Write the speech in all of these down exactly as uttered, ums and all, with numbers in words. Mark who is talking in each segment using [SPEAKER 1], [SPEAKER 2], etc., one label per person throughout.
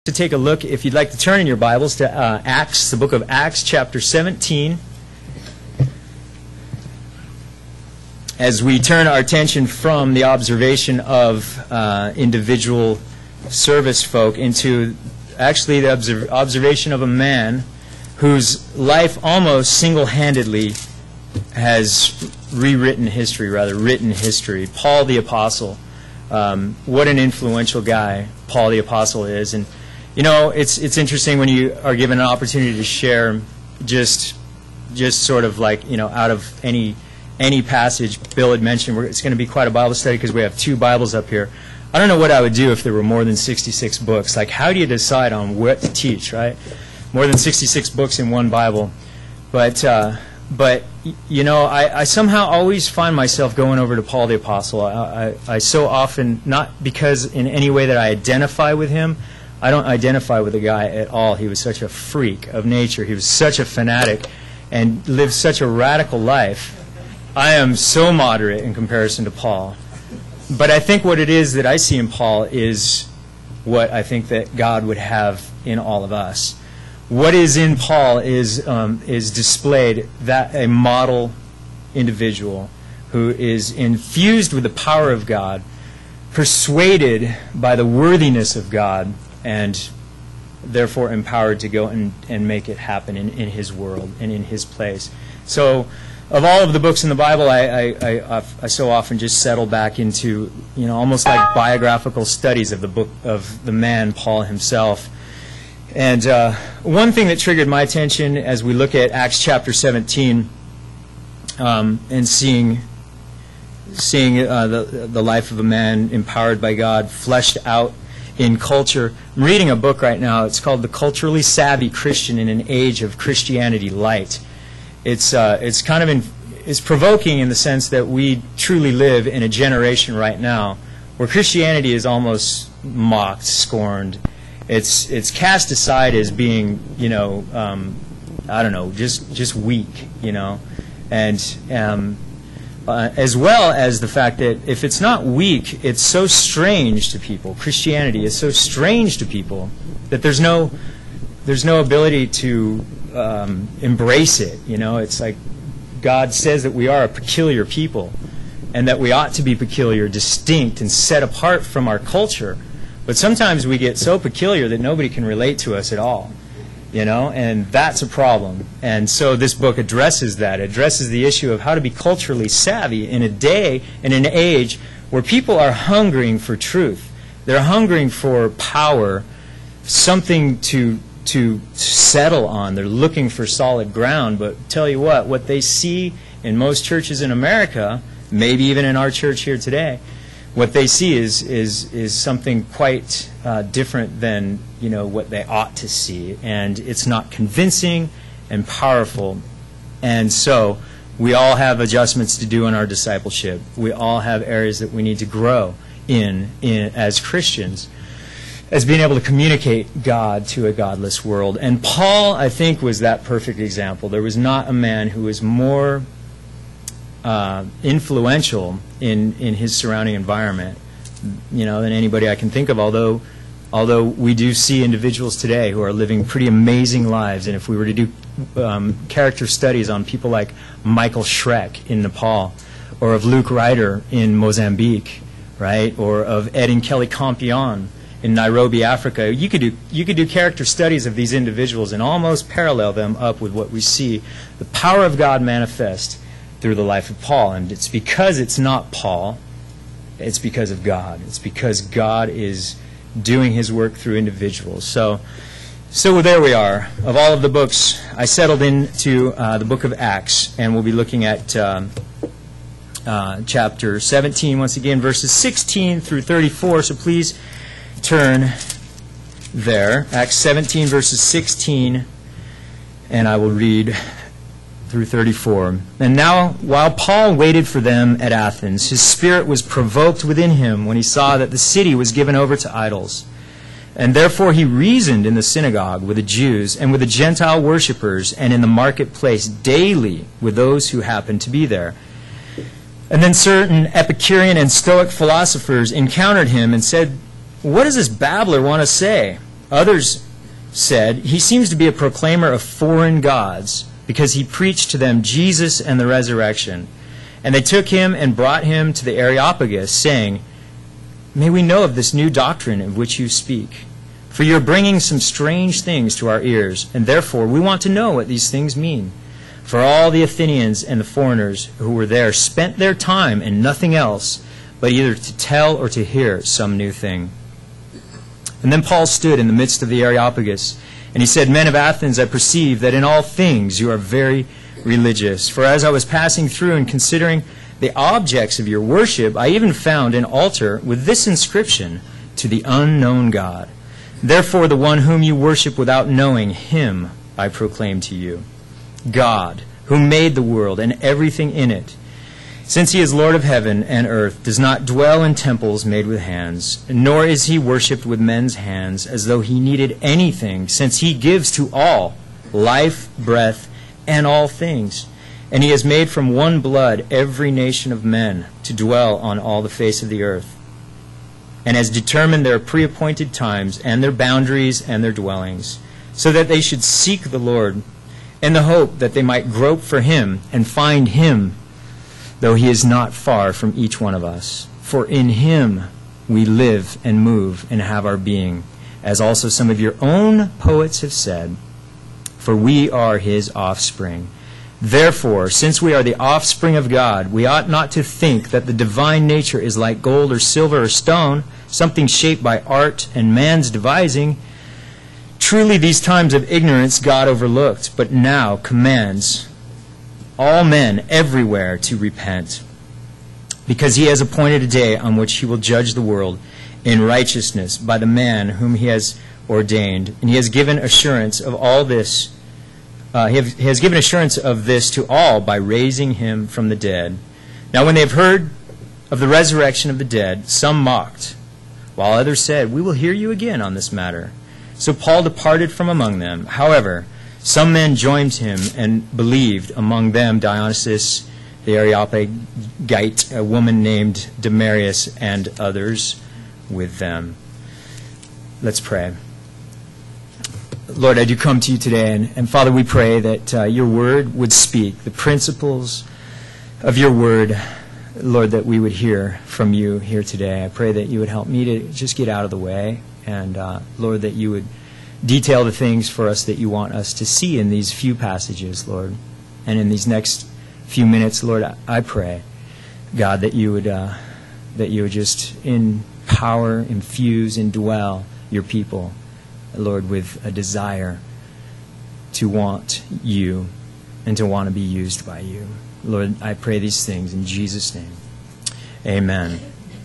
[SPEAKER 1] to take a look, if you'd like to turn in your Bibles to uh, Acts, the book of Acts, chapter seventeen. As we turn our attention from the observation of uh, individual service folk into actually the observ observation of a man whose life almost single-handedly has rewritten history, rather written history. Paul the Apostle. Um, what an influential guy Paul the Apostle is. And you know, it's it's interesting when you are given an opportunity to share just just sort of like, you know, out of any any passage. Bill had mentioned we're, it's going to be quite a Bible study because we have two Bibles up here. I don't know what I would do if there were more than sixty-six books. Like, how do you decide on what to teach, right? More than sixty-six books in one Bible. But, uh, but you know, I, I somehow always find myself going over to Paul the Apostle. I, I, I so often, not because in any way that I identify with him, I don't identify with the guy at all. He was such a freak of nature. He was such a fanatic and lived such a radical life. I am so moderate in comparison to Paul. But I think what it is that I see in Paul is what I think that God would have in all of us. What is in Paul is um, is displayed, that a model individual who is infused with the power of God, persuaded by the worthiness of God, and therefore empowered to go and, and make it happen in, in His world and in His place. So, of all of the books in the Bible, I, I, I, I so often just settle back into, you know, almost like biographical studies of the book of the man Paul himself. And uh, one thing that triggered my attention as we look at Acts chapter seventeen um, and seeing seeing uh, the the life of a man empowered by God, fleshed out in culture. I'm reading a book right now. It's called The Culturally Savvy Christian in an Age of Christianity Light. It's uh, it's kind of in, it's provoking in the sense that we truly live in a generation right now where Christianity is almost mocked, scorned. It's it's cast aside as being, you know, um, I don't know, just just weak, you know, and um, uh, as well as the fact that if it's not weak, it's so strange to people. Christianity is so strange to people that there's no there's no ability to um, embrace it. You know, it's like God says that we are a peculiar people, and that we ought to be peculiar, distinct, and set apart from our culture. But sometimes we get so peculiar that nobody can relate to us at all, you know, and that's a problem. And so this book addresses that, addresses the issue of how to be culturally savvy in a day, in an age where people are hungering for truth. They're hungering for power, something to to settle on. They're looking for solid ground. But tell you what, what they see in most churches in America, maybe even in our church here today, what they see is is is something quite uh, different than, you know, what they ought to see, and it's not convincing and powerful. And so we all have adjustments to do in our discipleship. We all have areas that we need to grow in, in as Christians, as being able to communicate God to a godless world. And Paul, I think, was that perfect example. There was not a man who was more Uh, influential in, in his surrounding environment, you know, than anybody I can think of, although although we do see individuals today who are living pretty amazing lives. And if we were to do um, character studies on people like Michael Schreck in Nepal, or of Luke Ryder in Mozambique, right, or of Ed and Kelly Campion in Nairobi, Africa, you could do you could do character studies of these individuals and almost parallel them up with what we see the power of God manifest through the life of Paul. And it's because it's not Paul, it's because of God. It's because God is doing His work through individuals. So, so there we are. Of all of the books, I settled into uh, the book of Acts, and we'll be looking at um, uh, chapter seventeen, once again, verses sixteen through thirty-four. So please turn there. Acts seventeen, verses sixteen, and I will read through thirty-four. And now, while Paul waited for them at Athens, his spirit was provoked within him when he saw that the city was given over to idols. And therefore he reasoned in the synagogue with the Jews and with the Gentile worshippers, and in the marketplace daily with those who happened to be there. And then certain Epicurean and Stoic philosophers encountered him and said, "What does this babbler want to say? Others said, "He seems to be a proclaimer of foreign gods, because he preached to them Jesus and the resurrection." And they took him and brought him to the Areopagus, saying, "May we know of this new doctrine of which you speak? For you are bringing some strange things to our ears, and therefore we want to know what these things mean." For all the Athenians and the foreigners who were there spent their time in nothing else, but either to tell or to hear some new thing. And then Paul stood in the midst of the Areopagus, and he said, "Men of Athens, I perceive that in all things you are very religious. For as I was passing through and considering the objects of your worship, I even found an altar with this inscription, 'To the unknown God.' Therefore the one whom you worship without knowing, him I proclaim to you. God, who made the world and everything in it, since he is Lord of heaven and earth, does not dwell in temples made with hands, nor is he worshipped with men's hands as though he needed anything, since he gives to all life, breath, and all things. And he has made from one blood every nation of men to dwell on all the face of the earth, and has determined their pre-appointed times and their boundaries and their dwellings, so that they should seek the Lord in the hope that they might grope for him and find him, though he is not far from each one of us. For in him we live and move and have our being, as also some of your own poets have said, for we are his offspring. Therefore, since we are the offspring of God, we ought not to think that the divine nature is like gold or silver or stone, something shaped by art and man's devising. Truly these times of ignorance God overlooked, but now commands all men everywhere to repent, because he has appointed a day on which he will judge the world in righteousness by the man whom he has ordained. And he has given assurance of all this. Uh, he, have, he has given assurance of this to all by raising him from the dead. Now when they have heard of the resurrection of the dead, some mocked, while others said, "We will hear you again on this matter." So Paul departed from among them. However, some men joined him and believed, among them Dionysius the Areopagite, a woman named Damaris, and others with them. Let's pray. Lord, I do come to you today, and, and Father, we pray that uh, your word would speak, the principles of your word, Lord, that we would hear from you here today. I pray that you would help me to just get out of the way, and uh, Lord, that you would detail the things for us that you want us to see in these few passages, Lord. And in these next few minutes, Lord, I, I pray, God, that you would uh, that you would just empower, infuse, indwell your people, Lord, with a desire to want you and to want to be used by you. Lord, I pray these things in Jesus' name. Amen.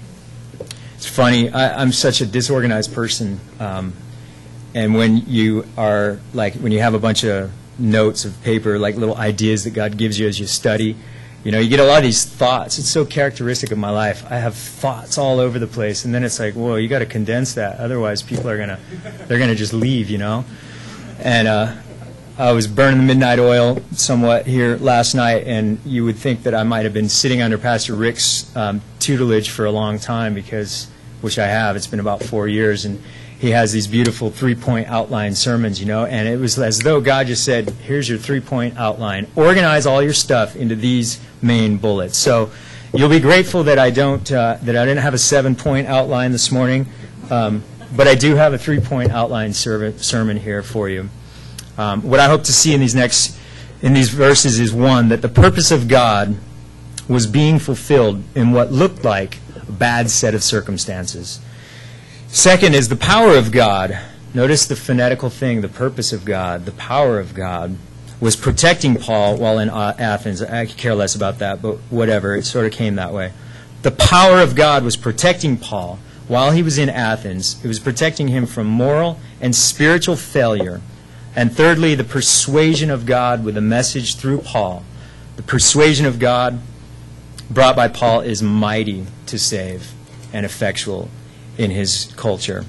[SPEAKER 1] It's funny, I, I'm such a disorganized person, um, and when you are, like, when you have a bunch of notes of paper, like little ideas that God gives you as you study, you know, you get a lot of these thoughts. It's so characteristic of my life. I have thoughts all over the place, and then it's like, whoa, you got to condense that, otherwise people are gonna, they're gonna just leave, you know. And uh, I was burning the midnight oil somewhat here last night, and you would think that I might have been sitting under Pastor Rick's um, tutelage for a long time, because, which I have. It's been about four years, and he has these beautiful three-point outline sermons, you know, and it was as though God just said, here's your three-point outline. Organize all your stuff into these main bullets. So you'll be grateful that I don't, uh, that I didn't have a seven-point outline this morning, um, but I do have a three-point outline serv- sermon here for you. Um, what I hope to see in these next, in these verses is, one, that the purpose of God was being fulfilled in what looked like a bad set of circumstances. Second is the power of God. Notice the phonetical thing, the purpose of God, the power of God was protecting Paul while in Athens. I could care less about that, but whatever, it sort of came that way. The power of God was protecting Paul while he was in Athens. It was protecting him from moral and spiritual failure. And thirdly, the persuasion of God with a message through Paul. The persuasion of God brought by Paul is mighty to save and effectual in his culture.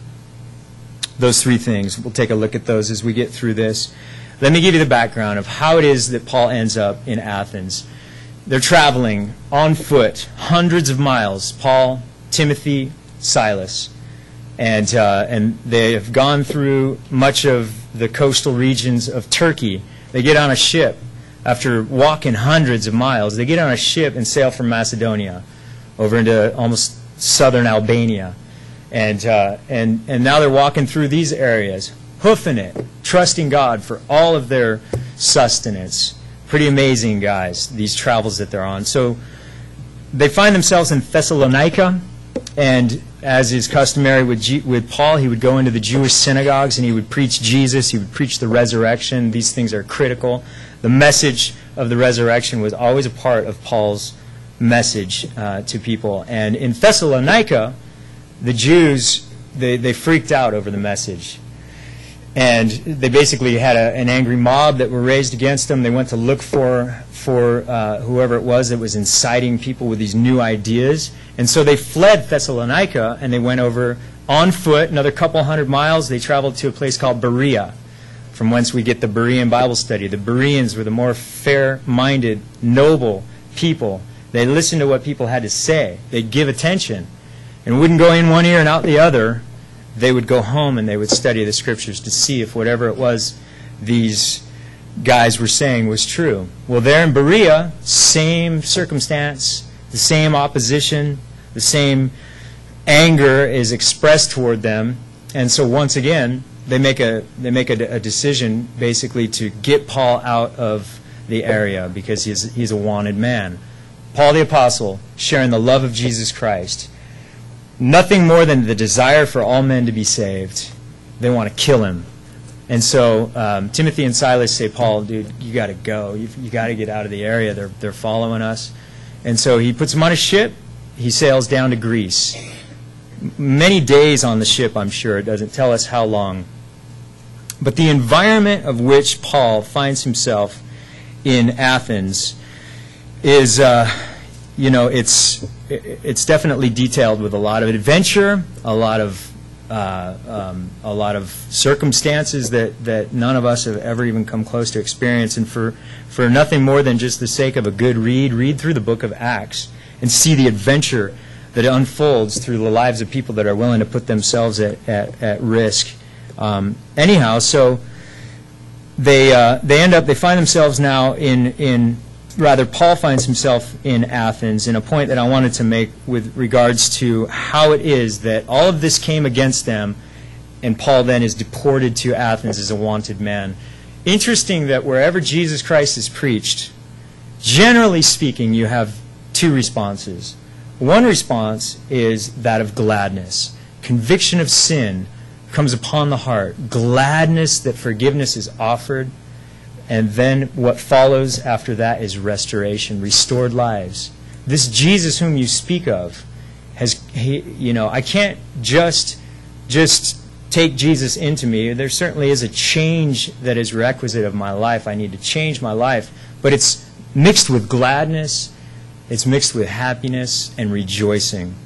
[SPEAKER 1] Those three things, we'll take a look at those as we get through this. Let me give you the background of how it is that Paul ends up in Athens. They're traveling on foot, hundreds of miles, Paul, Timothy, Silas. And, uh, and they have gone through much of the coastal regions of Turkey. They get on a ship. After walking hundreds of miles, they get on a ship and sail from Macedonia over into almost southern Albania. And, uh, and, and now they're walking through these areas, hoofing it, trusting God for all of their sustenance. Pretty amazing, guys, these travels that they're on. So they find themselves in Thessalonica, and as is customary with, G with Paul, he would go into the Jewish synagogues and he would preach Jesus, he would preach the resurrection. These things are critical. The message of the resurrection was always a part of Paul's message uh, to people. And in Thessalonica, the Jews, they, they freaked out over the message. And they basically had a, an angry mob that were raised against them. They went to look for, for uh, whoever it was that was inciting people with these new ideas. And so they fled Thessalonica, and they went over on foot, another couple hundred miles. They traveled to a place called Berea, from whence we get the Berean Bible study. The Bereans were the more fair-minded, noble people. They listened to what people had to say. They'd give attention, and wouldn't go in one ear and out the other. They would go home and they would study the Scriptures to see if whatever it was these guys were saying was true. Well, there in Berea, same circumstance, the same opposition, the same anger is expressed toward them. And so once again, they make a they make a, a decision basically to get Paul out of the area because he's he's a wanted man. Paul the Apostle, sharing the love of Jesus Christ. Nothing more than the desire for all men to be saved. They want to kill him. And so um, Timothy and Silas say, Paul, dude, you got to go. You've, you got to get out of the area. They're, they're following us. And so he puts them on a ship. He sails down to Greece. Many days on the ship, I'm sure. It doesn't tell us how long. But the environment of which Paul finds himself in Athens is... Uh, You know, it's it's definitely detailed with a lot of adventure, a lot of uh, um, a lot of circumstances that, that none of us have ever even come close to experience. And for for nothing more than just the sake of a good read, read through the book of Acts and see the adventure that unfolds through the lives of people that are willing to put themselves at at, at risk. Um, anyhow, so they uh, they end up they find themselves now in in. Rather, Paul finds himself in Athens, in a point that I wanted to make with regards to how it is that all of this came against them, and Paul then is deported to Athens as a wanted man. Interesting that wherever Jesus Christ is preached, generally speaking, you have two responses. One response is that of gladness. Conviction of sin comes upon the heart. Gladness that forgiveness is offered. And then what follows after that is restoration, restored lives. This Jesus whom you speak of has, he, you know, I can't just, just take Jesus into me. There certainly is a change that is requisite of my life. I need to change my life. But it's mixed with gladness, it's mixed with happiness and rejoicing.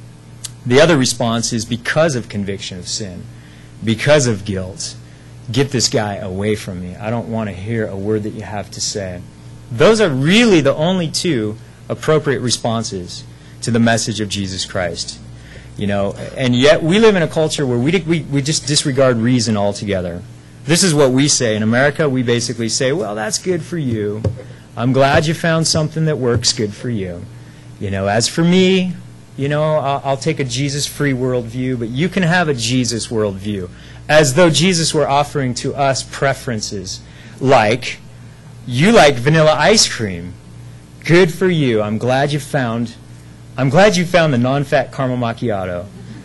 [SPEAKER 1] The other response is because of conviction of sin, because of guilt. Get this guy away from me. I don't want to hear a word that you have to say. Those are really the only two appropriate responses to the message of Jesus Christ. You know, and yet we live in a culture where we, we, we just disregard reason altogether. This is what we say. In America, we basically say, well, that's good for you. I'm glad you found something that works good for you. You know, as for me, you know, I'll, I'll take a Jesus-free worldview, but you can have a Jesus worldview. As though Jesus were offering to us preferences like, you like vanilla ice cream. Good for you. I'm glad you found, I'm glad you found the non-fat caramel macchiato.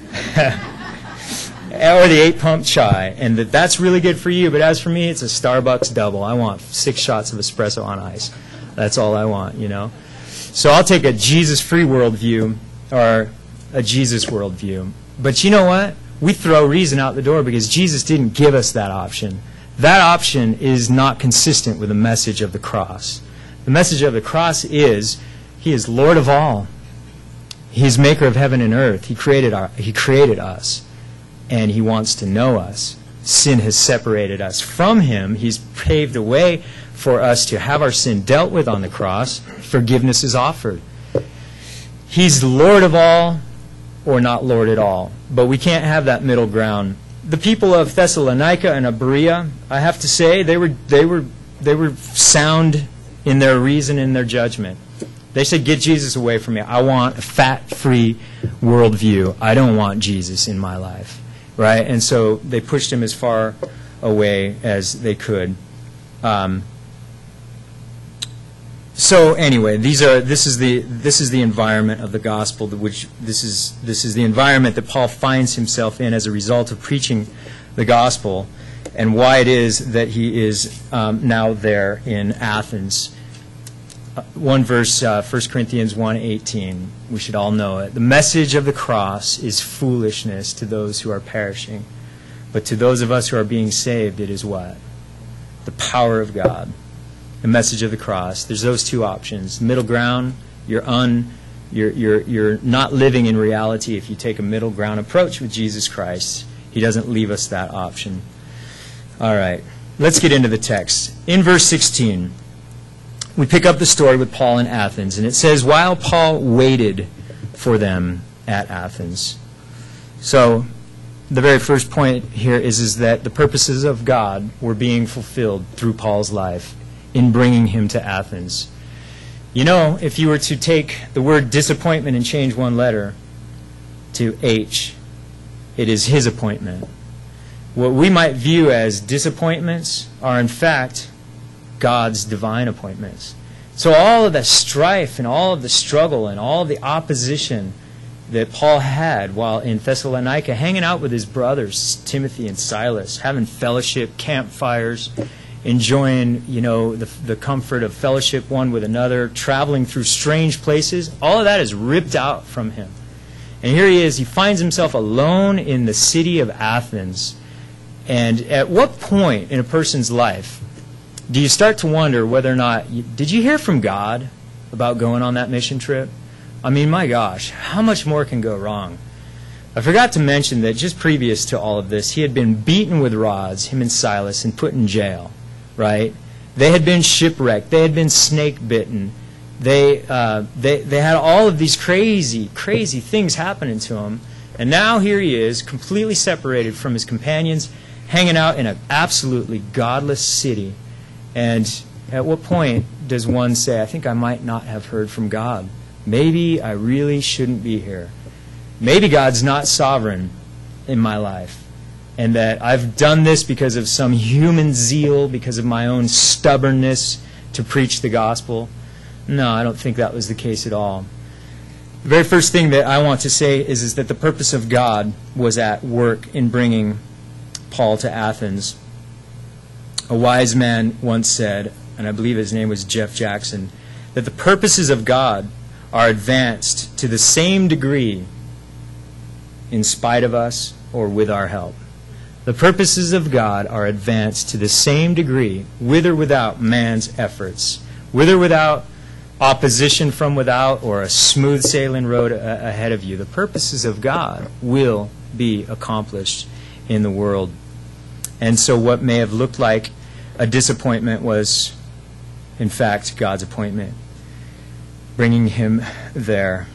[SPEAKER 1] Or the eight-pump chai. And that that's really good for you, but as for me, it's a Starbucks double. I want six shots of espresso on ice. That's all I want, you know. So I'll take a Jesus-free worldview or a Jesus worldview. But you know what? We throw reason out the door because Jesus didn't give us that option. That option is not consistent with the message of the cross. The message of the cross is He is Lord of all. He is maker of heaven and earth. He created our, He created us, and He wants to know us. Sin has separated us from Him. He's paved a way for us to have our sin dealt with on the cross. Forgiveness is offered. He's Lord of all. or not Lord at all. But we can't have that middle ground. The people of Thessalonica and Berea, I have to say, they were they were they were sound in their reason and their judgment. They said, "Get Jesus away from me. I want a fat-free worldview. I don't want Jesus in my life." Right? And so they pushed him as far away as they could. Um, so anyway, these are this is the this is the environment of the gospel, which this is this is the environment that Paul finds himself in as a result of preaching the gospel, and why it is that he is um, now there in Athens. Uh, one verse, uh, First Corinthians one eighteen. We should all know it. The message of the cross is foolishness to those who are perishing, but to those of us who are being saved, it is what? The power of God. The message of the cross. There's those two options. Middle ground, you're un, you're you're you're not living in reality if you take a middle ground approach with Jesus Christ. He doesn't leave us that option. All right, let's get into the text. In verse sixteen, we pick up the story with Paul in Athens, and it says, "While Paul waited for them at Athens." So, the very first point here is, is that the purposes of God were being fulfilled through Paul's life in bringing him to Athens. You know, if you were to take the word disappointment and change one letter to H, it is his appointment. What we might view as disappointments are in fact God's divine appointments. So all of the strife and all of the struggle and all of the opposition that Paul had while in Thessalonica, hanging out with his brothers, Timothy and Silas, having fellowship, campfires, enjoying, you know, the, the comfort of fellowship one with another, traveling through strange places, all of that is ripped out from him. And here he is, he finds himself alone in the city of Athens. And at what point in a person's life do you start to wonder whether or not, you, did you hear from God about going on that mission trip? I mean, my gosh, how much more can go wrong? I forgot to mention that just previous to all of this, he had been beaten with rods, him and Silas, and put in jail, right? They had been shipwrecked. They had been snake-bitten. They, uh, they, they had all of these crazy, crazy things happening to him. And now here he is, completely separated from his companions, hanging out in an absolutely godless city. And at what point does one say, I think I might not have heard from God? Maybe I really shouldn't be here. Maybe God's not sovereign in my life, and that I've done this because of some human zeal, because of my own stubbornness to preach the gospel. No, I don't think that was the case at all. The very first thing that I want to say is, is that the purpose of God was at work in bringing Paul to Athens. A wise man once said, and I believe his name was Jeff Jackson, that the purposes of God are advanced to the same degree in spite of us or with our help. The purposes of God are advanced to the same degree, with or without man's efforts, with or without opposition from without or a smooth sailing road a- ahead of you. The purposes of God will be accomplished in the world. And so what may have looked like a disappointment was, in fact, God's appointment, bringing him there.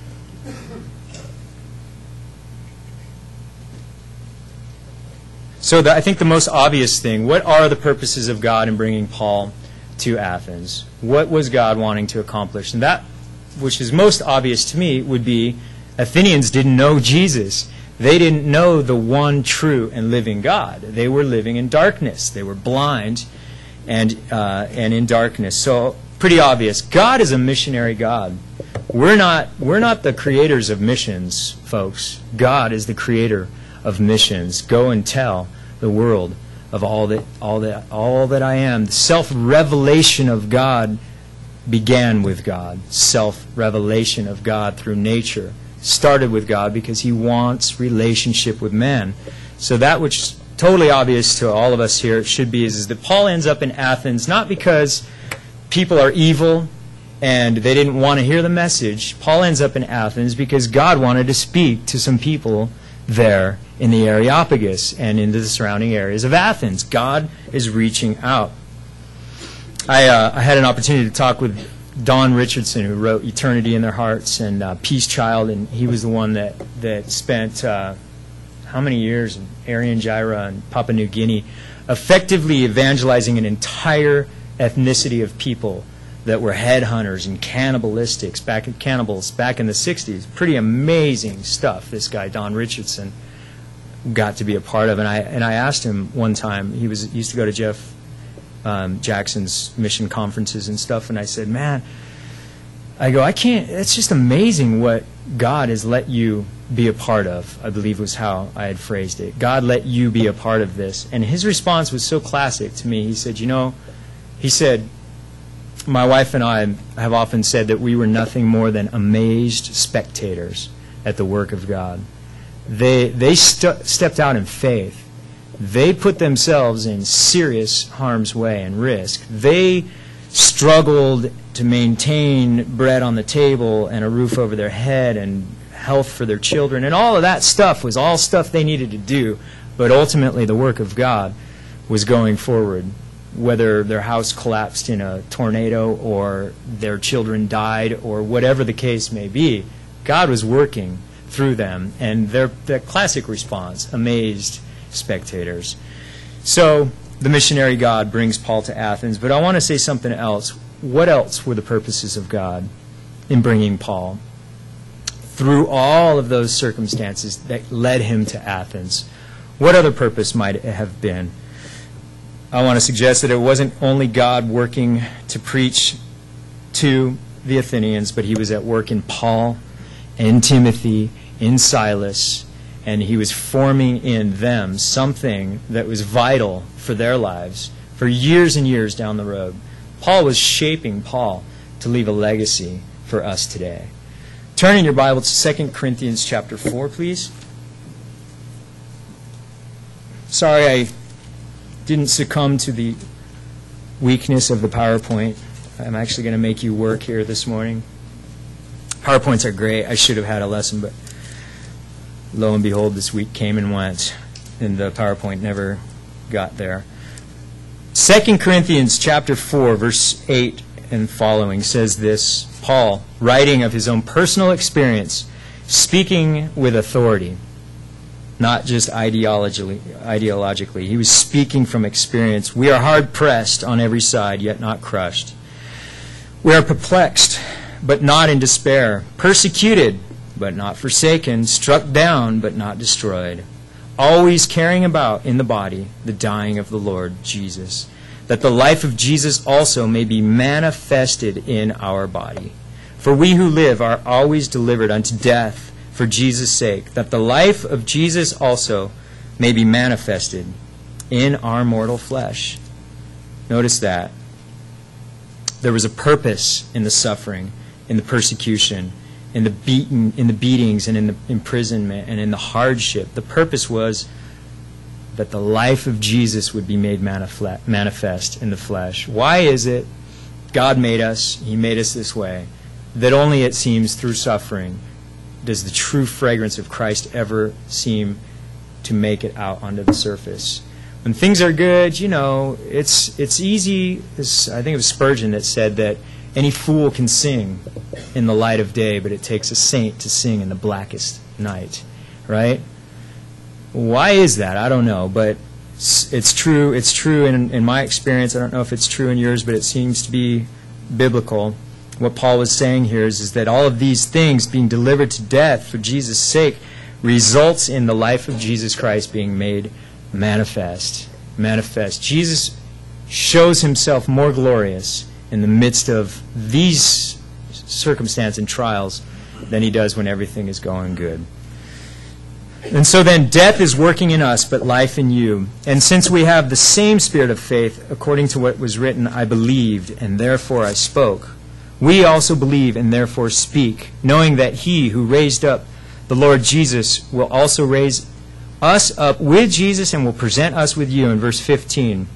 [SPEAKER 1] So the, I think the most obvious thing, what are the purposes of God in bringing Paul to Athens? What was God wanting to accomplish? And that, which is most obvious to me, would be Athenians didn't know Jesus. They didn't know the one true and living God. They were living in darkness. They were blind and uh, and in darkness. So pretty obvious. God is a missionary God. We're not we're not the creators of missions, folks. God is the creator of missions. Go and tell the world of all that all that all that I am. The self-revelation of God began with God. Self-revelation of God through nature started with God because he wants relationship with man. So that which is totally obvious to all of us here should be is, is that Paul ends up in Athens not because people are evil and they didn't want to hear the message. Paul ends up in Athens because God wanted to speak to some people there in the Areopagus and in the surrounding areas of Athens. God is reaching out. I, uh, I had an opportunity to talk with Don Richardson, who wrote Eternity in Their Hearts and uh, Peace Child, and he was the one that, that spent uh, how many years in Irian Jaya and Papua New Guinea effectively evangelizing an entire ethnicity of people that were headhunters and cannibalistics back in cannibals back in the sixties. Pretty amazing stuff this guy Don Richardson got to be a part of. And I and I asked him one time, he was he used to go to Jeff um, Jackson's mission conferences and stuff, and I said, man, I go, I can't, it's just amazing what God has let you be a part of, I believe was how I had phrased it. God let you be a part of this. And his response was so classic to me. He said, you know, he said, my wife and I have often said that we were nothing more than amazed spectators at the work of God. They, they st- stepped out in faith. They put themselves in serious harm's way and risk. They struggled to maintain bread on the table and a roof over their head and health for their children. And all of that stuff was all stuff they needed to do. But ultimately the work of God was going forward. Whether their house collapsed in a tornado or their children died or whatever the case may be, God was working through them. And their, their classic response, amazed spectators. So the missionary God brings Paul to Athens. But I want to say something else. What else were the purposes of God in bringing Paul through all of those circumstances that led him to Athens? What other purpose might it have been? I want to suggest that it wasn't only God working to preach to the Athenians, but he was at work in Paul, in Timothy, in Silas, and he was forming in them something that was vital for their lives for years and years down the road. Paul was shaping Paul to leave a legacy for us today. Turn in your Bible to Second Corinthians chapter four, please. Sorry I didn't succumb to the weakness of the PowerPoint. I'm actually going to make you work here this morning. PowerPoints are great. I should have had a lesson, but lo and behold, this week came and went, and the PowerPoint never got there. Second Corinthians chapter four, verse eight and following says this, Paul, writing of his own personal experience, speaking with authority, not just ideologically, ideologically. He was speaking from experience. We are hard-pressed on every side, yet not crushed. We are perplexed, but not in despair. Persecuted, but not forsaken. Struck down, but not destroyed. Always carrying about in the body the dying of the Lord Jesus, that the life of Jesus also may be manifested in our body. For we who live are always delivered unto death for Jesus' sake, that the life of Jesus also may be manifested in our mortal flesh. Notice that. There was a purpose in the suffering, in the persecution, in the beaten, in the beatings, and in the imprisonment, and in the hardship. The purpose was that the life of Jesus would be made manifest in the flesh. Why is it God made us, He made us this way, that only it seems through suffering does the true fragrance of Christ ever seem to make it out onto the surface? When things are good, you know, it's it's easy. It's, I think it was Spurgeon that said that any fool can sing in the light of day, but it takes a saint to sing in the blackest night, right? Why is that? I don't know, but it's, it's true. It's true in, in my experience. I don't know if it's true in yours, but it seems to be biblical. What Paul was saying here is, is that all of these things being delivered to death for Jesus' sake results in the life of Jesus Christ being made manifest. Manifest. Jesus shows himself more glorious in the midst of these circumstances and trials than he does when everything is going good. And so then death is working in us, but life in you. And since we have the same spirit of faith, according to what was written, I believed, and therefore I spoke. We also believe and therefore speak, knowing that he who raised up the Lord Jesus will also raise us up with Jesus and will present us with you. In verse fifteen,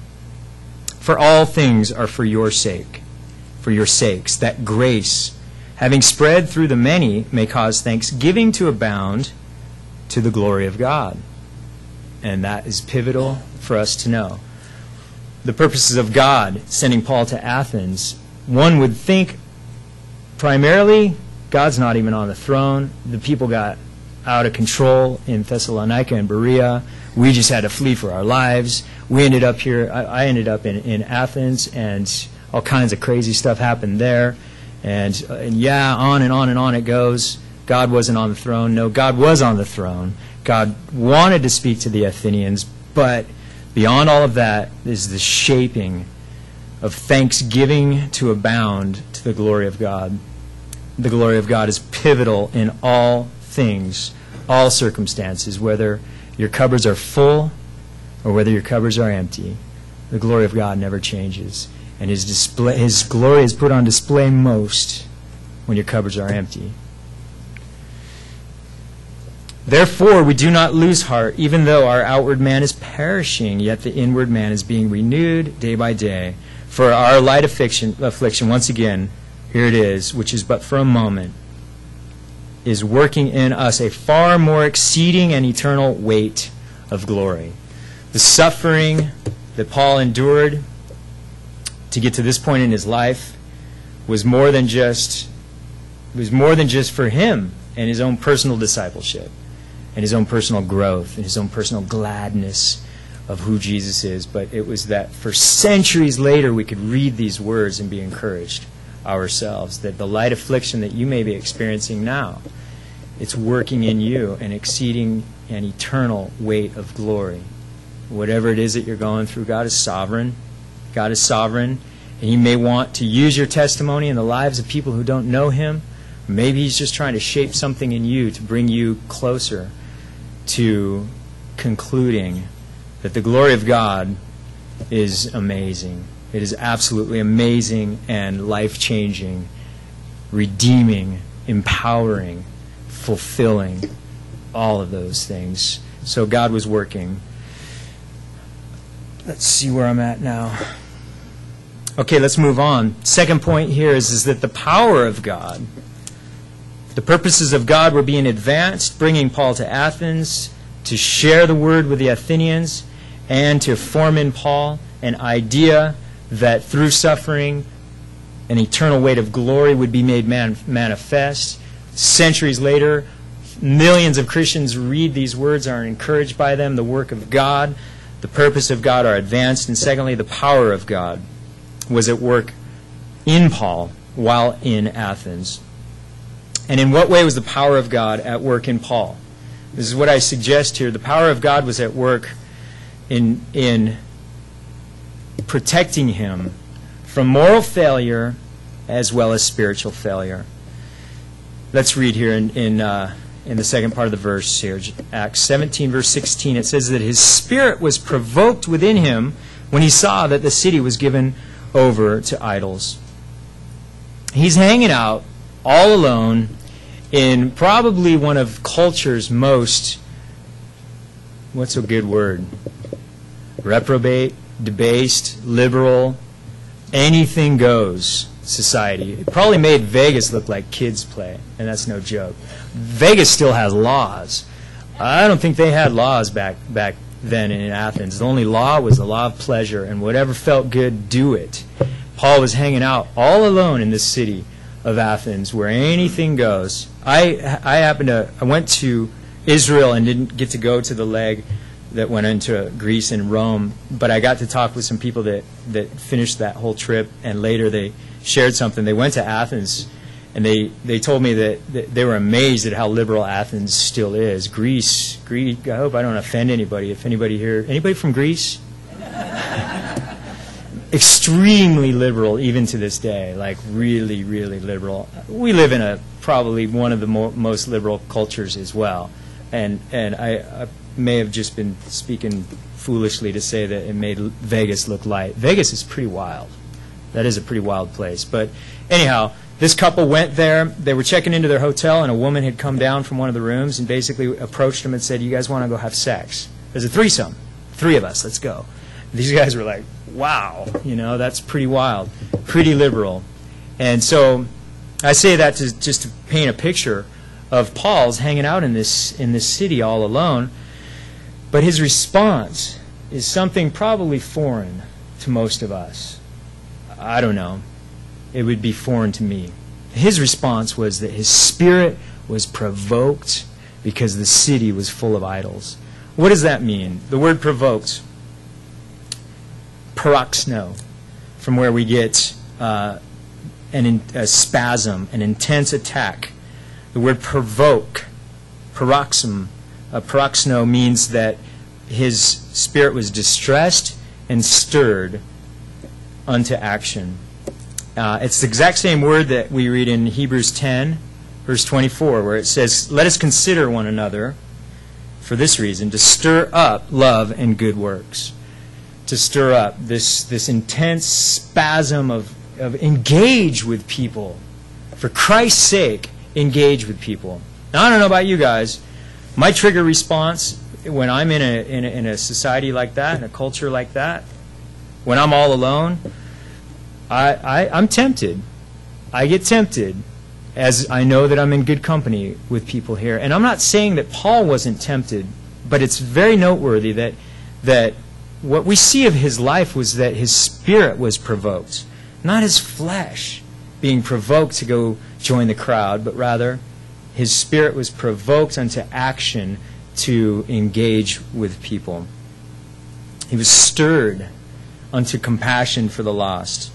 [SPEAKER 1] for all things are for your sake, for your sakes, that grace, having spread through the many, may cause thanksgiving to abound to the glory of God. And that is pivotal for us to know. The purposes of God sending Paul to Athens one would think primarily God's not even on the throne. The people got out of control in Thessalonica and Berea. We just had to flee for our lives. We ended up here, I, I ended up in, in Athens, and all kinds of crazy stuff happened there. And, uh, and yeah, on and on and on it goes. God wasn't on the throne. No, God was on the throne. God wanted to speak to the Athenians, but beyond all of that is the shaping of thanksgiving to abound to the glory of God. The glory of God is pivotal in all things, all circumstances, whether your cupboards are full or whether your cupboards are empty. The glory of God never changes. And His display, His glory is put on display most when your cupboards are empty. Therefore, we do not lose heart, even though our outward man is perishing, yet the inward man is being renewed day by day. For our light affliction, affliction, once again, here it is, which is but for a moment, is working in us a far more exceeding and eternal weight of glory. The suffering that Paul endured to get to this point in his life was more than just was more than just for him and his own personal discipleship and his own personal growth and his own personal gladness of who Jesus is, but it was that for centuries later we could read these words and be encouraged ourselves, that the light affliction that you may be experiencing now, it's working in you an exceeding and eternal weight of glory. Whatever it is that you're going through, God is sovereign. God is sovereign, and He may want to use your testimony in the lives of people who don't know Him. Maybe He's just trying to shape something in you to bring you closer to concluding that the glory of God is amazing. It is absolutely amazing and life-changing, redeeming, empowering, fulfilling, all of those things. So God was working. Let's see where I'm at now. Okay, let's move on. Second point here is, is that the power of God, the purposes of God were being advanced, bringing Paul to Athens to share the word with the Athenians and to form in Paul an idea that through suffering an eternal weight of glory would be made man- manifest. Centuries later, millions of Christians read these words, are encouraged by them. The work of God, the purpose of God are advanced. And secondly, the power of God was at work in Paul while in Athens. And in what way was the power of God at work in Paul? This is what I suggest here. The power of God was at work in, in protecting him from moral failure as well as spiritual failure. Let's read here in, in, uh, in the second part of the verse here, Acts seventeen, verse sixteen. It says that his spirit was provoked within him when he saw that the city was given over to idols. He's hanging out all alone in probably one of culture's most, what's a good word? Reprobate, debased, liberal, anything goes society. It probably made Vegas look like kids play, and that's no joke. Vegas still has laws. I don't think they had laws back back then in Athens. The only law was the law of pleasure, and whatever felt good, do it. Paul was hanging out all alone in this city of Athens where anything goes. I I happened to, I went to Israel and didn't get to go to the leg that went into Greece and Rome, but I got to talk with some people that, that finished that whole trip, and later they shared something. They went to Athens, and they, they told me that, that they were amazed at how liberal Athens still is. Greece, Greek, I hope I don't offend anybody. If anybody here, anybody from Greece? Extremely liberal even to this day, like really, really liberal. We live in a probably one of the mo- most liberal cultures as well. And and I, I may have just been speaking foolishly to say that it made Vegas look light. Vegas is pretty wild. That is a pretty wild place. But anyhow, this couple went there. They were checking into their hotel, and a woman had come down from one of the rooms and basically approached them and said, "You guys want to go have sex? There's a threesome. Three of us. Let's go." These guys were like, wow, you know, that's pretty wild, pretty liberal. And so I say that to just to paint a picture of Paul's hanging out in this in this city all alone. But his response is something probably foreign to most of us. I don't know. it would be foreign to me. His response was that his spirit was provoked because the city was full of idols. What does that mean? The word provoked, paroxno, from where we get uh, an in, a spasm, an intense attack. The word provoke, paroxysm, uh, paroxno means that his spirit was distressed and stirred unto action. Uh, it's the exact same word that we read in Hebrews ten, verse twenty-four, where it says, "Let us consider one another for this reason, to stir up love and good works." To stir up this, this intense spasm of, of engage with people. For Christ's sake, engage with people. Now, I don't know about you guys. My trigger response when I'm in a, in a, in a society like that, in a culture like that, when I'm all alone, I, I, I'm tempted. I get tempted as I know that I'm in good company with people here. And I'm not saying that Paul wasn't tempted, but it's very noteworthy that that what we see of his life was that his spirit was provoked, not his flesh being provoked to go join the crowd, but rather his spirit was provoked unto action to engage with people. He was stirred unto compassion for the lost.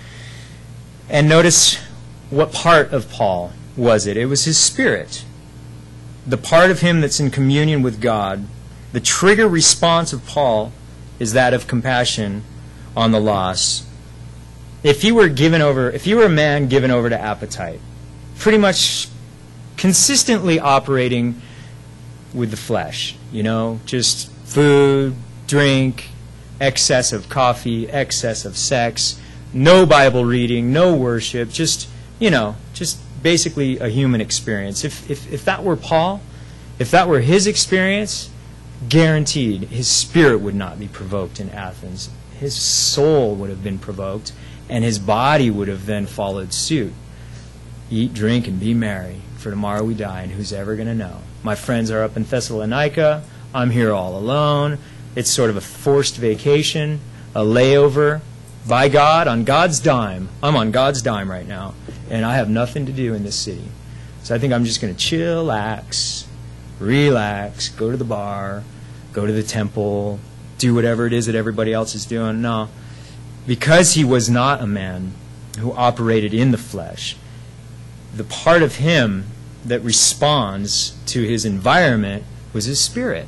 [SPEAKER 1] And notice, what part of Paul was it? It was his spirit. The part of him that's in communion with God. The trigger response of Paul is that of compassion on the lost. If he were given over, if he were a man given over to appetite, pretty much consistently operating with the flesh, you know, just food, drink, excess of coffee, excess of sex, no Bible reading, no worship, just, you know, just basically a human experience. If, if, if that were Paul, if that were his experience, guaranteed his spirit would not be provoked in Athens. His soul would have been provoked, and his body would have then followed suit. Eat, drink, and be merry, for tomorrow we die, and who's ever going to know? My friends are up in Thessalonica. I'm here all alone. It's sort of a forced vacation, a layover. By God, on God's dime. I'm on God's dime right now, and I have nothing to do in this city. So I think I'm just going to chillax, relax, go to the bar, go to the temple, do whatever it is that everybody else is doing. No, because he was not a man who operated in the flesh, the part of him that responds to his environment was his spirit.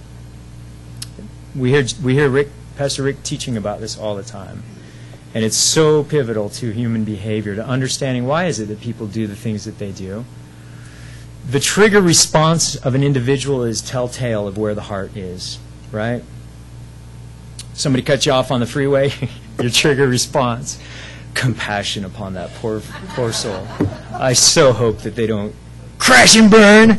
[SPEAKER 1] We hear, we hear Rick, Pastor Rick teaching about this all the time. And it's so pivotal to human behavior, to understanding why is it that people do the things that they do. The trigger response of an individual is telltale of where the heart is, right? Somebody cuts you off on the freeway, your trigger response, compassion upon that poor, poor soul. I so hope that they don't crash and burn.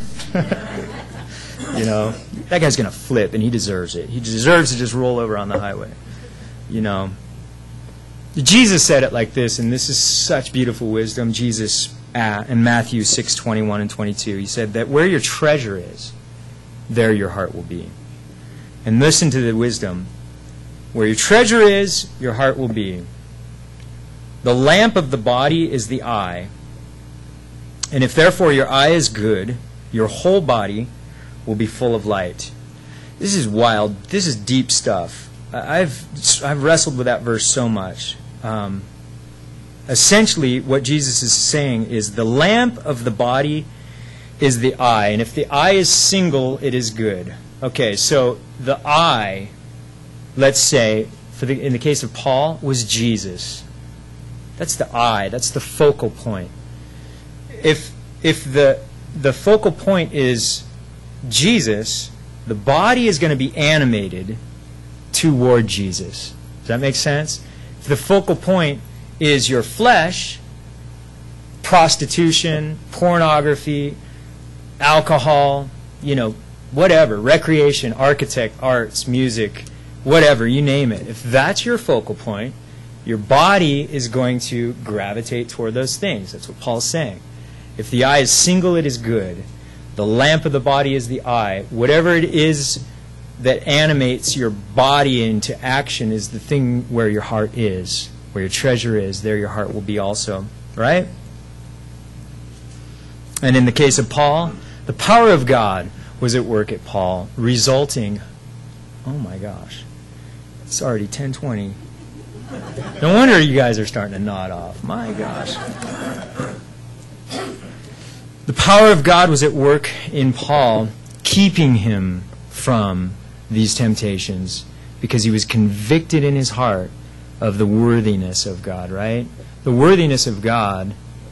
[SPEAKER 1] You know, that guy's going to flip, and he deserves it. He deserves to just roll over on the highway, you know. Jesus said it like this, and this is such beautiful wisdom. Jesus, uh, in Matthew six twenty-one and twenty-two, he said that where your treasure is, there your heart will be. And listen to the wisdom. Where your treasure is, your heart will be. The lamp of the body is the eye. And if therefore your eye is good, your whole body will be full of light. This is wild. This is deep stuff. I've I've wrestled with that verse so much. Um, essentially, what Jesus is saying is the lamp of the body is the eye, and if the eye is single, it is good. Okay, so the eye, let's say, for the in the case of Paul, was Jesus. That's the eye. That's the focal point. If if the the focal point is Jesus, the body is going to be animated toward Jesus. Does that make sense? If the focal point is your flesh, prostitution, pornography, alcohol, you know, whatever, recreation, architect, arts, music, whatever, you name it. If that's your focal point, your body is going to gravitate toward those things. That's what Paul's saying. If the eye is single, it is good. The lamp of the body is the eye. Whatever it is that animates your body into action is the thing where your heart is. Where your treasure is, there your heart will be also. right? And in the case of Paul, the power of God was at work at Paul, resulting, oh my gosh, it's already ten twenty. No wonder you guys are starting to nod off. My gosh. The power of God was at work in Paul, keeping him from these temptations because he was convicted in his heart of the worthiness of God, right? The worthiness of God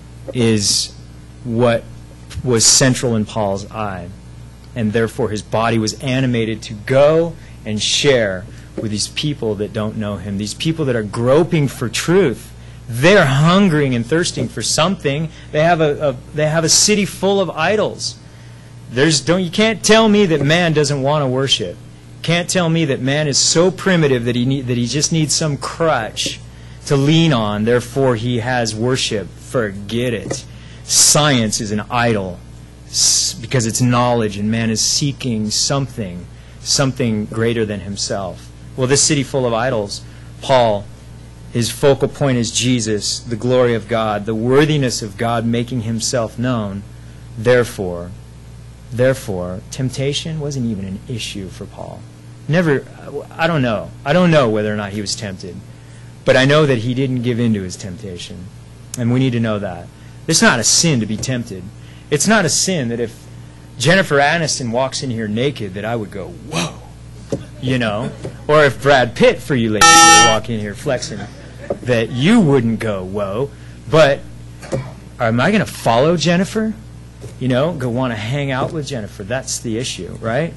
[SPEAKER 1] is what was central in Paul's eye, and therefore his body was animated to go and share with these people that don't know him, these people that are groping for truth. They're hungering and thirsting for something. They have a, a they have a city full of idols. There's don't you can't tell me that man doesn't want to worship. Can't tell me that man is so primitive that he need, that he just needs some crutch to lean on. Therefore, he has worship. Forget it. Science is an idol because it's knowledge, and man is seeking something, something greater than himself. Well, this city full of idols, Paul, his focal point is Jesus, the glory of God, the worthiness of God making himself known. Therefore, therefore, temptation wasn't even an issue for Paul. Never, I don't know. I don't know whether or not he was tempted. But I know that he didn't give in to his temptation. And we need to know that. It's not a sin to be tempted. It's not a sin that if Jennifer Aniston walks in here naked that I would go, whoa. You know, or if Brad Pitt, for you ladies, would walk in here flexing, that you wouldn't go, whoa. But am I going to follow Jennifer? You know, go want to hang out with Jennifer. That's the issue, right?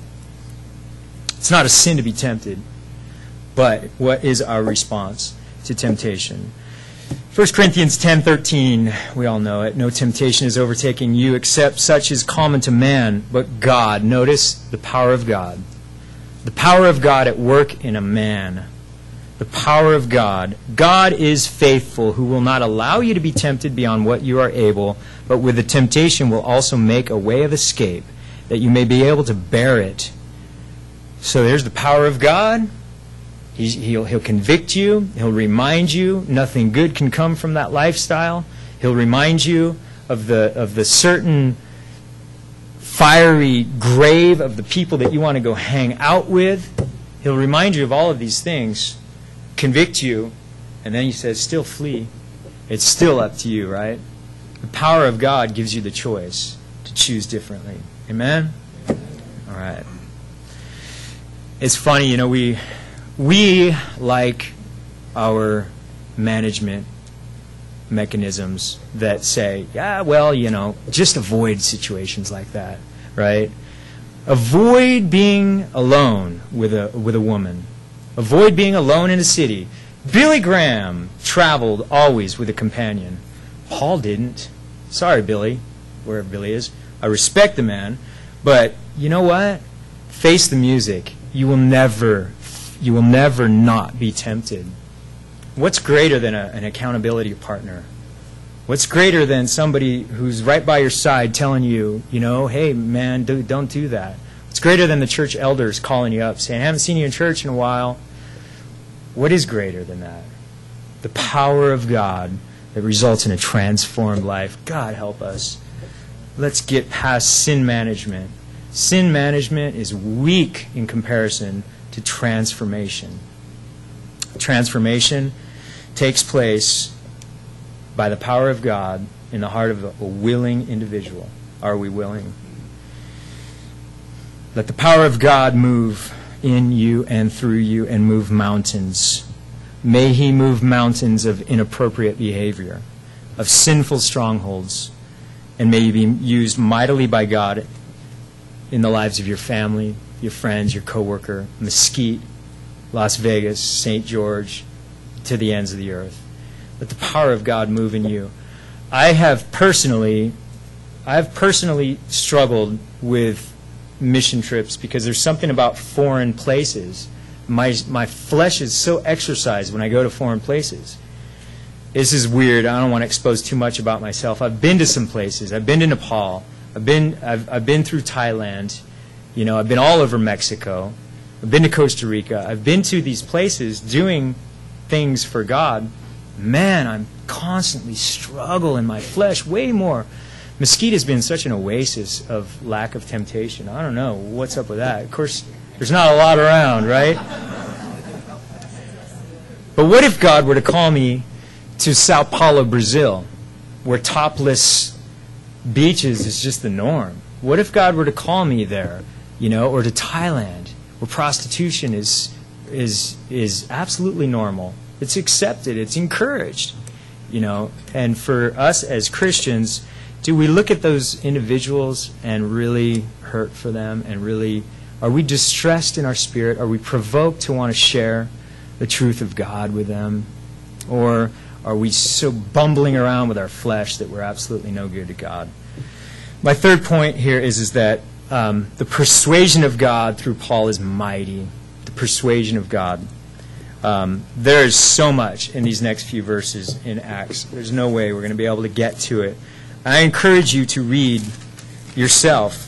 [SPEAKER 1] It's not a sin to be tempted. But what is our response to temptation? First Corinthians ten thirteen, we all know it. No temptation is overtaking you except such is common to man, but God. Notice the power of God. The power of God at work in a man. The power of God. God is faithful, who will not allow you to be tempted beyond what you are able, but with the temptation will also make a way of escape, that you may be able to bear it. So there's the power of God. He's, he'll, he'll convict you. He'll remind you nothing good can come from that lifestyle. He'll remind you of the of the certain fiery grave of the people that you want to go hang out with. He'll remind you of all of these things, convict you, and then he says, still flee. It's still up to you, right? The power of God gives you the choice to choose differently. Amen? All right. It's funny, you know, we we like our management mechanisms that say, yeah, well, you know, just avoid situations like that, right? Avoid being alone with a with a woman. Avoid being alone in a city. Billy Graham traveled always with a companion. Paul didn't. Sorry, Billy, wherever Billy is. I respect the man, but you know what? Face the music. You will never, you will never not be tempted. What's greater than a, an accountability partner? What's greater than somebody who's right by your side telling you, you know, hey, man, do, don't do that? What's greater than the church elders calling you up, saying, I haven't seen you in church in a while? What is greater than that? The power of God that results in a transformed life. God help us. Let's get past sin management. Sin management is weak in comparison to transformation. Transformation takes place by the power of God in the heart of a willing individual. Are we willing? Let the power of God move in you and through you and move mountains. May He move mountains of inappropriate behavior, of sinful strongholds, and may you be used mightily by God in the lives of your family, your friends, your coworker, Mesquite, Las Vegas, Saint George, to the ends of the earth. Let the power of God move in you. I have personally, I have personally struggled with mission trips because there's something about foreign places. My my flesh is so exercised when I go to foreign places. This is weird. I don't want to expose too much about myself. I've been to some places. I've been to Nepal. I've been I've I've been through Thailand. You know, I've been all over Mexico. I've been to Costa Rica. I've been to these places doing things for God. man, I'm constantly struggle in my flesh way more. Mesquite has been such an oasis of lack of temptation. I don't know what's up with that. Of course, there's not a lot around, right? But what if God were to call me to Sao Paulo, Brazil, where topless beaches is just the norm? What if God were to call me there, you know, or to Thailand, where prostitution is is is absolutely normal? It's accepted. It's encouraged, you know. And for us as Christians, do we look at those individuals and really hurt for them? And really, are we distressed in our spirit? Are we provoked to want to share the truth of God with them? Or are we so bumbling around with our flesh that we're absolutely no good to God? My third point here is, is that um, the persuasion of God through Paul is mighty. The persuasion of God. Um, there is so much in these next few verses in Acts. There's no way we're going to be able to get to it. I encourage you to read yourself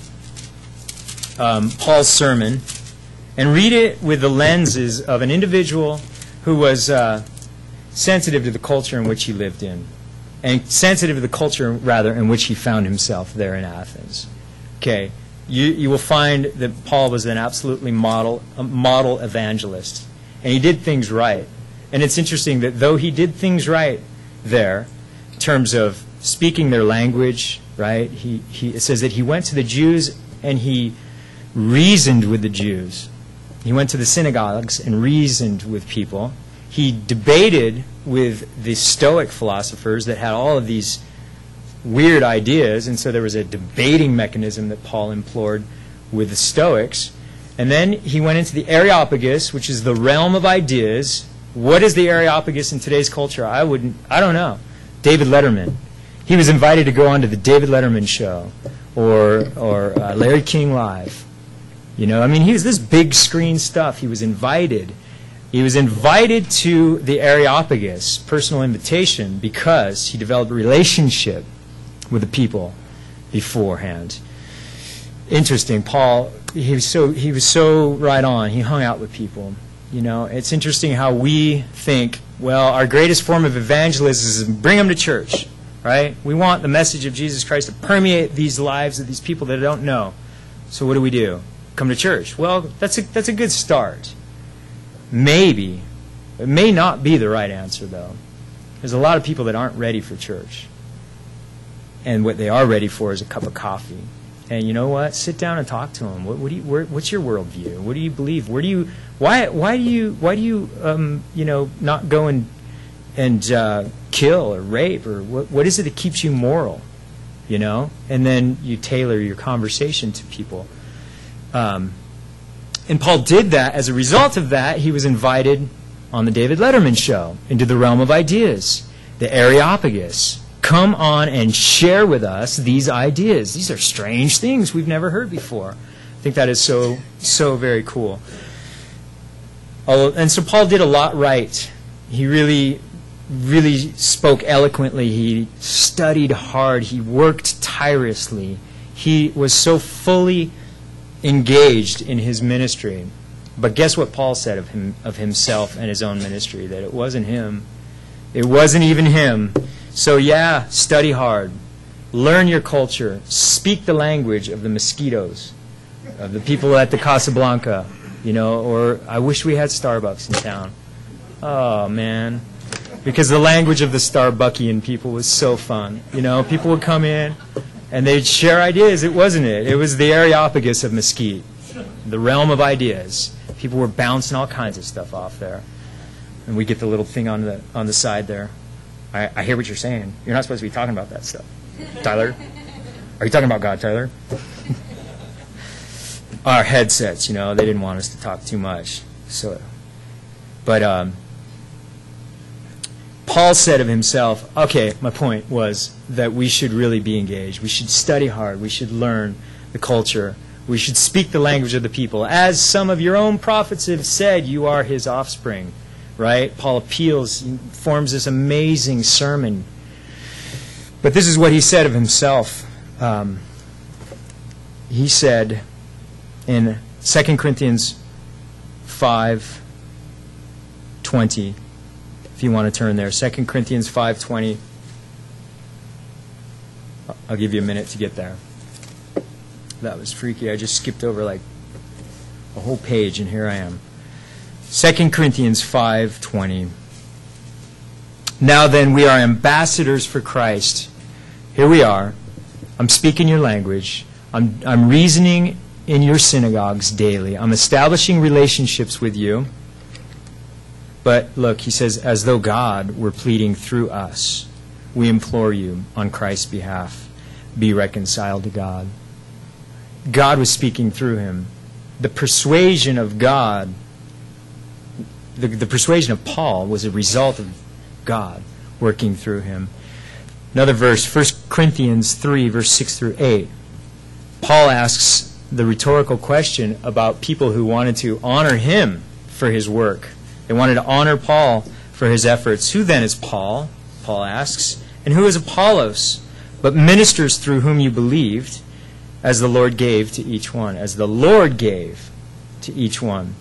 [SPEAKER 1] um, Paul's sermon and read it with the lenses of an individual who was uh, sensitive to the culture in which he lived in, and sensitive to the culture, rather, in which he found himself there in Athens. Okay, you you will find that Paul was an absolutely model a model evangelist. And he did things right. And it's interesting that though he did things right there, in terms of speaking their language, right? He, he it says that he went to the Jews and he reasoned with the Jews. He went to the synagogues and reasoned with people. He debated with the Stoic philosophers that had all of these weird ideas, and so there was a debating mechanism that Paul employed with the Stoics. And then he went into the Areopagus, which is the realm of ideas. What is the Areopagus in today's culture? I wouldn't, I don't know. David Letterman. He was invited to go on to the David Letterman show, or or uh, Larry King Live. You know, I mean, he was this big screen stuff. He was invited. He was invited to the Areopagus, personal invitation, because he developed a relationship with the people beforehand. Interesting. Paul, he was so he was so right on. He hung out with people. You know, it's interesting how we think, well, our greatest form of evangelism is bring them to church, right? We want the message of Jesus Christ to permeate these lives of these people that don't know. So what do we do? Come to church. Well, that's a that's a good start. Maybe. It may not be the right answer, though. There's a lot of people that aren't ready for church. And what they are ready for is a cup of coffee. And you know what? Sit down and talk to them. What, what do you? Where, what's your worldview? What do you believe? Where do you? Why? Why do you? Why do you? Um, you know, not go and and uh, kill or rape, or what? What is it that keeps you moral? You know, and then you tailor your conversation to people. Um, and Paul did that. As a result of that, he was invited on the David Letterman show into the realm of ideas, the Areopagus. Come on and share with us these ideas. These are strange things we've never heard before. I think that is so, so very cool. And so Paul did a lot right. He really, really spoke eloquently. He studied hard. He worked tirelessly. He was so fully engaged in his ministry. But guess what Paul said of him, of himself and his own ministry? That it wasn't him. It wasn't even him. So yeah, study hard. Learn your culture. Speak the language of the mosquitoes, of the people at the Casablanca, you know, or I wish we had Starbucks in town. Oh, man. Because the language of the Starbuckian people was so fun. You know, people would come in and they'd share ideas. It wasn't it. It was the Areopagus of Mesquite, the realm of ideas. People were bouncing all kinds of stuff off there. And we get the little thing on the on the side there. I, I hear what you're saying. You're not supposed to be talking about that stuff. Tyler? Are you talking about God, Tyler? Our headsets, you know, they didn't want us to talk too much. So, But um, Paul said of himself, okay, my point was that we should really be engaged. We should study hard. We should learn the culture. We should speak the language of the people. As some of your own prophets have said, you are his offspring. Right? Paul appeals, forms this amazing sermon. But this is what he said of himself. Um, he said in Second Corinthians five twenty, if you want to turn there. Second Corinthians five twenty. I'll give you a minute to get there. That was freaky. I just skipped over like a whole page, and here I am. Second Corinthians five twenty. Now then, we are ambassadors for Christ. Here we are. I'm speaking your language. I'm, I'm reasoning in your synagogues daily. I'm establishing relationships with you. But look, he says, as though God were pleading through us, we implore you on Christ's behalf, be reconciled to God. God was speaking through him. The persuasion of God, the, the persuasion of Paul was a result of God working through him. Another verse, First Corinthians three, verse six through eight. Paul asks the rhetorical question about people who wanted to honor him for his work. They wanted to honor Paul for his efforts. Who then is Paul? Paul asks. And who is Apollos? But ministers through whom you believed, as the Lord gave to each one. As the Lord gave to each one.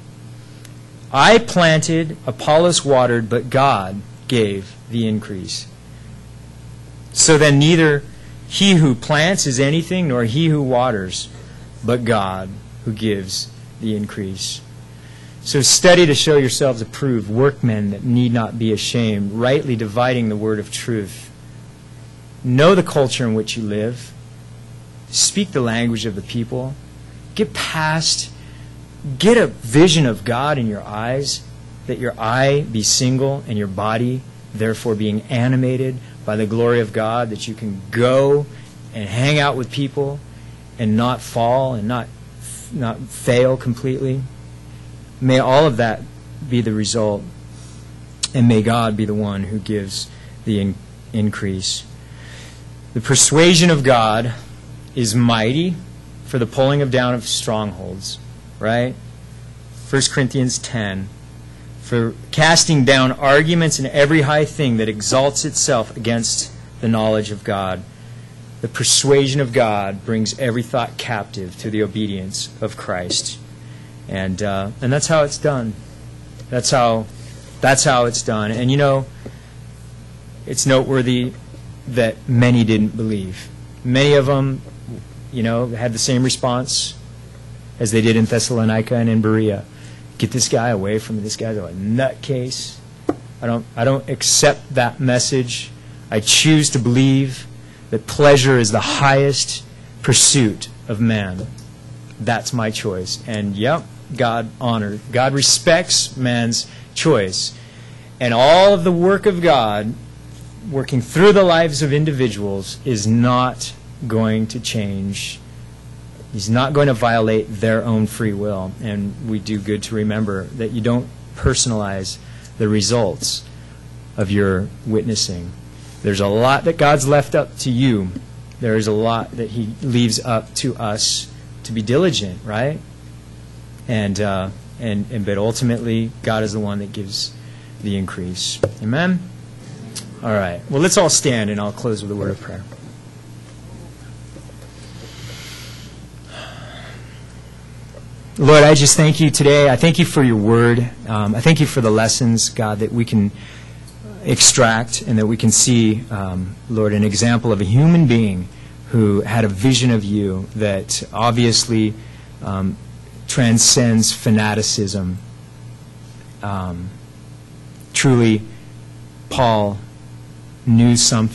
[SPEAKER 1] I planted, Apollos watered, but God gave the increase. So then neither he who plants is anything, nor he who waters, but God who gives the increase. So study to show yourselves approved, workmen that need not be ashamed, rightly dividing the word of truth. Know the culture in which you live. Speak the language of the people. Get past, get a vision of God in your eyes, that your eye be single and your body therefore being animated by the glory of God, that you can go and hang out with people and not fall and not not fail completely. May all of that be the result, and may God be the one who gives the in- increase. The persuasion of God is mighty for the pulling of down of strongholds, right? First Corinthians ten. For casting down arguments and every high thing that exalts itself against the knowledge of God. The persuasion of God brings every thought captive to the obedience of Christ. And uh, and that's how it's done. That's how that's how it's done. And you know, it's noteworthy that many didn't believe. Many of them, you know, had the same response as they did in Thessalonica and in Berea. Get this guy away from me. This guy's a nutcase. I don't I don't accept that message. I choose to believe that pleasure is the highest pursuit of man. That's my choice. And yep, God honors. God respects man's choice. And all of the work of God working through the lives of individuals is not going to change. He's not going to violate their own free will. And we do good to remember that you don't personalize the results of your witnessing. There's a lot that God's left up to you. There is a lot that He leaves up to us to be diligent, right? And uh, and and but ultimately, God is the one that gives the increase. Amen? All right. Well, let's all stand, and I'll close with a word of prayer. Lord, I just thank you today. I thank you for your word. Um, I thank you for the lessons, God, that we can extract and that we can see, um, Lord, an example of a human being who had a vision of you that obviously um, transcends fanaticism. Um, truly, Paul knew something.